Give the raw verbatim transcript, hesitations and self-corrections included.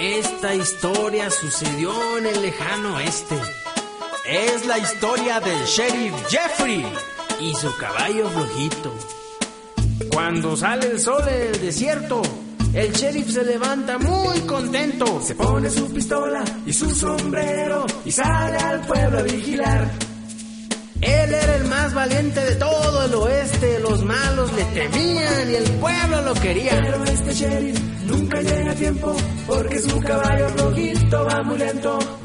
Esta historia sucedió en el lejano oeste. Es la historia del sheriff Jeffrey y su caballo flojito. Cuando sale el sol en el desierto, el sheriff se levanta muy contento. Se pone su pistola y su sombrero y sale al pueblo a vigilar. Él era el más valiente de todo el oeste. Los malos le temían y el pueblo lo quería. Pero este sheriff nunca llega a tiempo porque su caballo rojito va muy lento.